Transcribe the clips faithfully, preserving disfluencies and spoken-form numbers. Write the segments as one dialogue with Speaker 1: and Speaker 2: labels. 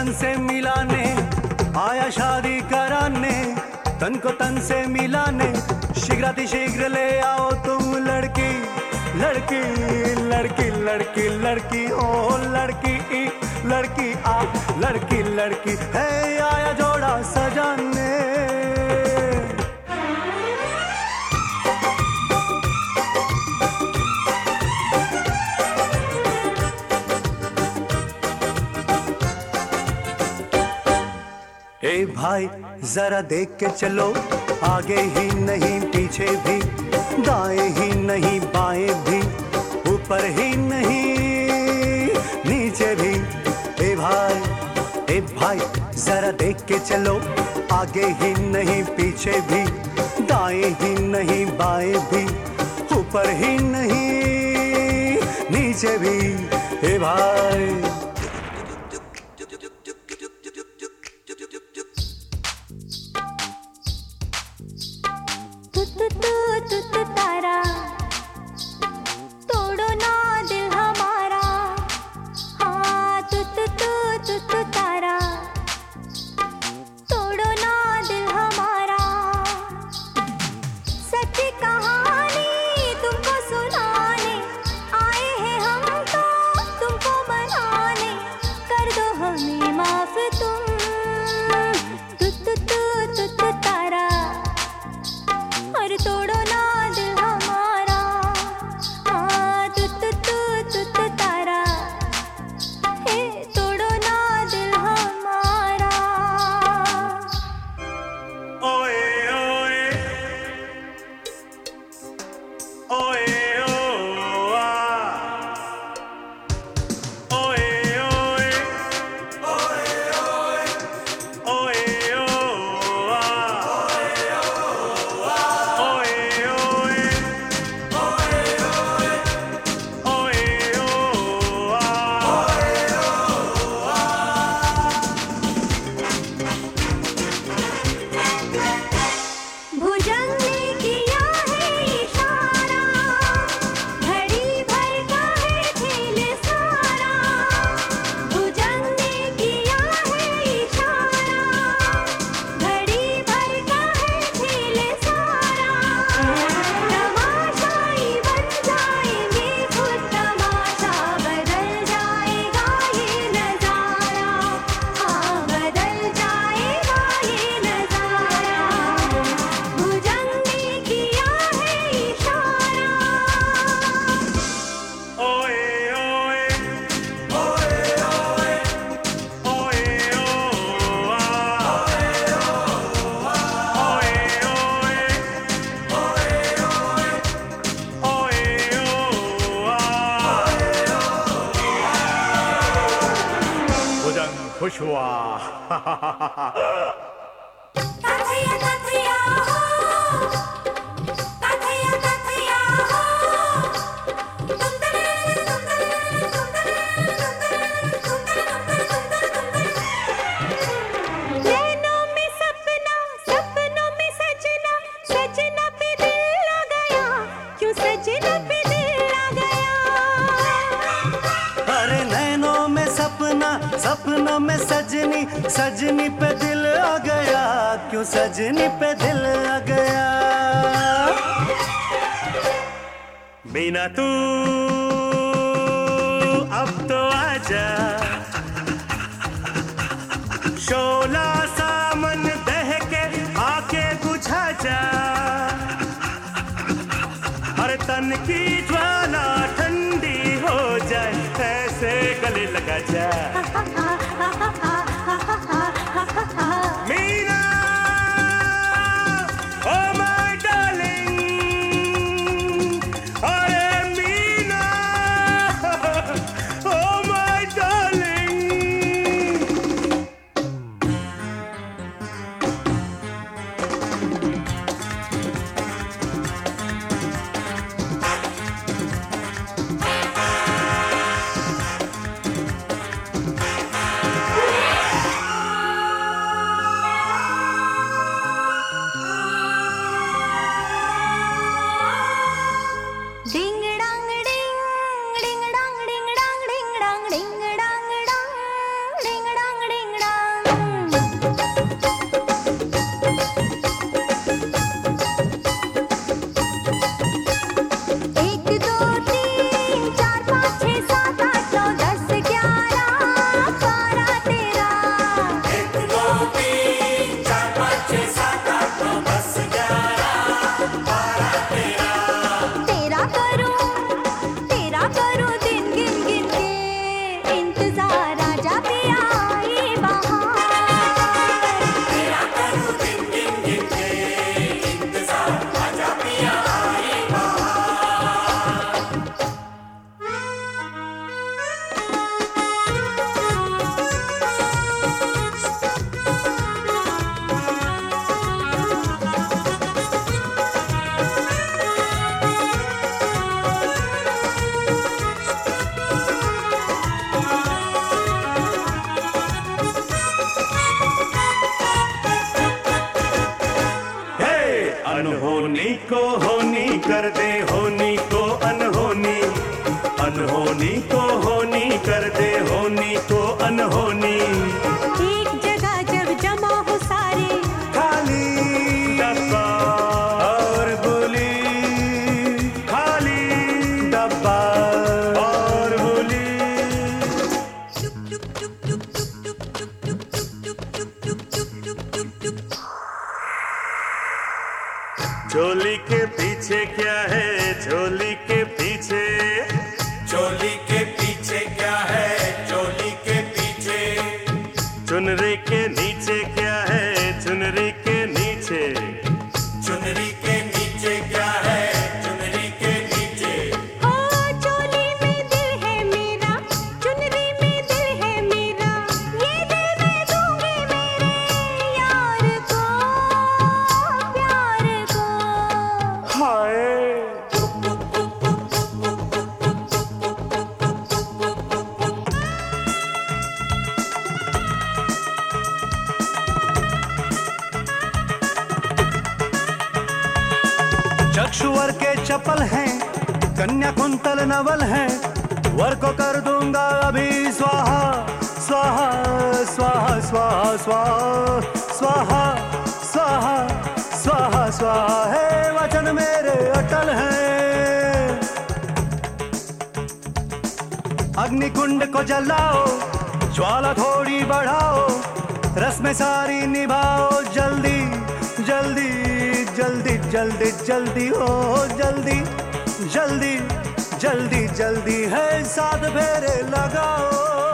Speaker 1: तन से मिलाने आया शादी कराने, तन को तन से मिलाने शीघ्राति शीघ्र ले आओ तुम लड़की लड़की लड़की लड़की लड़की ओ लड़की लड़की आ लड़की लड़की है आया जोड़ा सजाने। ए भाई जरा देख के चलो, आगे ही नहीं पीछे भी, दाएं ही नहीं बाएं भी, ऊपर ही नहीं नीचे भी। ए भाई ए भाई जरा देख के चलो, आगे ही नहीं पीछे भी, दाएं ही नहीं बाएं भी, ऊपर ही नहीं नीचे भी। ए भाई
Speaker 2: तू तू तू तू तू तारा, तोड़ो ना दिल हमारा। हाँ तू तू तू तू तू तारा, तोड़ो ना दिल हमारा। सच्ची कहानी तुमको सुनाने आए हैं हम तो तुमको मनाने, कर दो हमें माफ तुम। तू तू तू तू तू तारा, और तोड़ो ना दिल हमारा। हाँ तू तू तू तू तू तारा, हे तोड़ो ना दिल हमारा।
Speaker 1: ओए ओए ओए ओ आ ओए ओए ओए ओए ओए ओ आ
Speaker 2: भुजंग ने किया है इशारा, घड़ी भर का है खेल सारा। भुजंग ने किया है इशारा, घड़ी भर का है खेल सारा। तमाशाई बन जाएंगे खुद तमाशा, बदल जाएगा ये नजारा। हाँ बदल जाएगा ये नजारा। भुजंग ने किया है इशारा।
Speaker 1: ओए ओए ओए ओए ओए ओ आ ओए ओए ओए ओ आ। भुजंग खुश हुआ।
Speaker 2: कथैया कथैया हो, कथैया कथैया हो, तुम तरे तुम तरे तुम तरे तुम तरे तुम तरे तुम तरे। नैनों में सपना, सपनों में सजना, सजना पे दिल आ गया, क्यों सजना पे दिल आ गया।
Speaker 1: अरे नैनों में सपना, सपनों में सजनी, सजनी पे दिल आ गया, क्यों सजनी पे दिल आ गया। बिना तू अब तो आजा, शोला सामन दह के आके बुझा जा। हर तन की ज्वाला ठंडी हो जाए, ऐसे गले लगा जा। मीना ओ माय डार्लिंग, अरे मीना ओ माय डार्लिंग। अनहोनी को होनी कर दे, होनी को अनहोनी, अनहोनी को होनी कर दे, होनी को अनहोनी।
Speaker 2: एक जगह जब जमा हो सारे,
Speaker 1: खाली डब्बा और गोली, खाली डब्बा और गोली। चोली के पीछे क्या है, चोली के पीछे,
Speaker 3: चोली के पीछे क्या है, चोली के पीछे।
Speaker 1: चुनरी के नीचे क्या है, चुनरी के नीचे,
Speaker 3: चुनरी के नीचे क्या है, चुनरी के नीचे।
Speaker 2: ओ चोली में दिल है मेरा, चुनरी में दिल है मेरा, ये दिल मैं दूंगी मेरे यार को, प्यार को।
Speaker 1: हाय चक्षुवर के चपल हैं, कन्या कुंतल नवल हैं, वर को कर दूंगा अभी स्वाहा स्वाहा स्वाहा स्वाहा स्वाहा स्वाहा स्वाहा स्वाहा स्वाहा है वचन मेरे अटल हैं। अग्निकुंड को जलाओ, ज्वाला थोड़ी बढ़ाओ, रस में सारी निभाओ, जल्दी जल्दी जल्दी जल्दी जल्दी हो, जल्दी जल्दी जल्दी जल्दी है साथ फेरे लगाओ।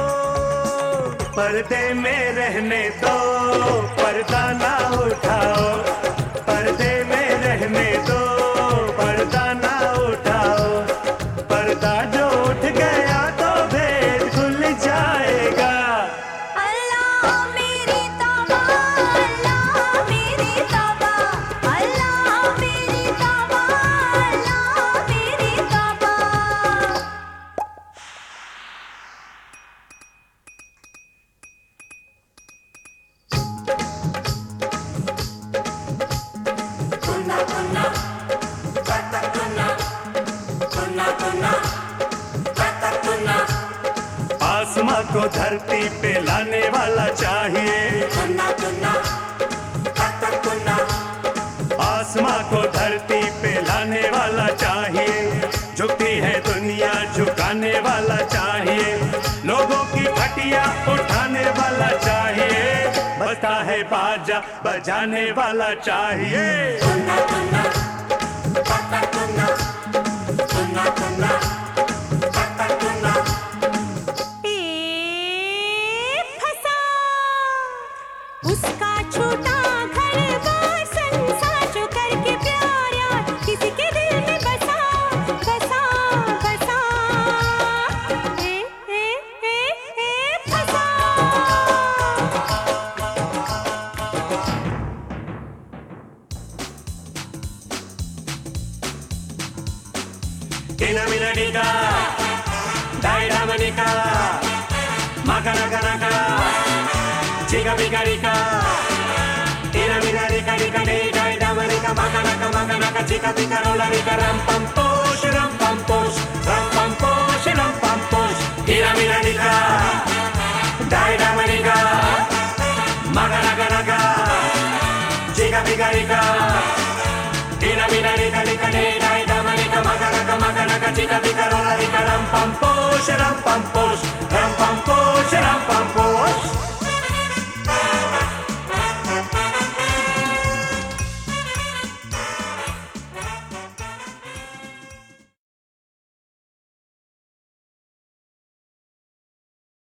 Speaker 1: पर्दे में रहने दो, पर्दा ना उठाओ, पर्दे में रहने दो, पर्दा ना उठाओ, पर्दा जो उठ गया तो भेद खुल जाएगा।
Speaker 2: अल्लाह मेरी तौबा, अल्लाह मेरी तौबा, अल्लाह मेरी तौबा, अल्लाह मेरी तौबा।
Speaker 3: कुन्ना कुन्ना कता कुन्ना, कुन्ना कुन्ना कता कुन्ना।
Speaker 1: आसमां को धरती पे लाने वाला चाहिए,
Speaker 3: कुन्ना कुन्ना कता कुन्ना।
Speaker 1: आसमां को धरती पे लाने वाला चाहिए, झुकती है दुनिया झुकाने वाला चाहिए, लोगों की खटिया उठाने वाला चाहिए, बजता है बाजा बजाने वाला चाहिए।
Speaker 3: कुन्ना कुन्ना कता कुन्ना, कुन्ना कुन्ना कता कुन्ना।
Speaker 2: ए फंसा उसका छोटा घर बार संसार, जो करके प्यार यार किसी के दिल में बसा बसा बसा। ए ए ए ए फंसा।
Speaker 1: Ina mina nika, daira manika, makana kanaka, chica pica rica. Ina mina nika nika daira manika, makana makana chica pica rola rica, ram pam posh, ram pam posh, ram pam posh, ram pam posh. Ina mina nika, daira manika, makana kanaka, chica pica rica. Ina mina nika nika daira manika, makana makana chica pica rola rica, ram pam posh, ram pam posh.